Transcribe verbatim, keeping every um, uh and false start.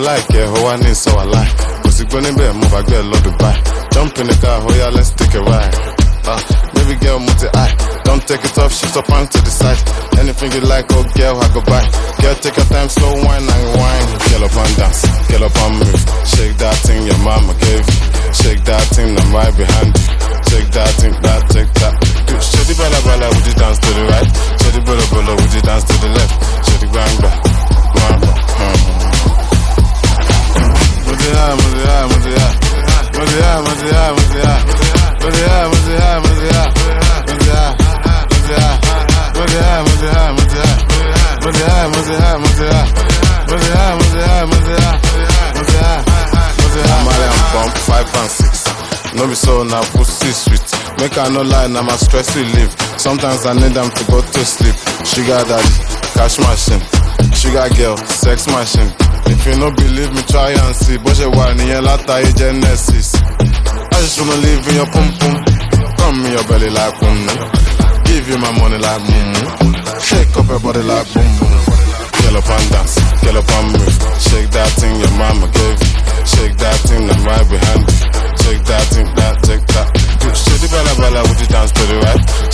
like it, how I need so I like. Cause you gonna be move, I get love Dubai. Jump in the car, oh yeah, let's take a ride. Uh, baby girl, multi eye. Don't take it off, shift up on to the side. Anything you like, oh girl, I go buy. Girl, take your time, slow wine and wine. Girl up and dance, girl up and move. Shake that thing your mama gave you. Shake that thing, I'm right behind you. Shake that thing, that, take that. Shady bala bala, would you dance to the right? Shady bala bala, would you dance to the left? Shady bang bang, bang bang. Muzia, muzia, muzia, muzia, muzia, muzia, muzia, muzia, muzia, muzia, muzia, muzia, muzia, muzia, muzia, muzia, muzia, muzia, muzia, muzia. I'm a bump five and six. No be so now pussy sweet. Make I no lie, now my stress relief. Sometimes I need them to go to sleep. Sugar daddy, cash machine. Sugar girl, sex machine. If you no believe me, try and see. But you want in your latter genesis. I just wanna live in your pum pum. Come in your belly like boom. Give you my money like boom. Shake up your body like boom boom. Get up and dance, get up and move. Shake that thing your mama gave you. Shake that thing, I'm right behind you. Shake that thing, that, take that. Shady bala bala, would you dance to the right?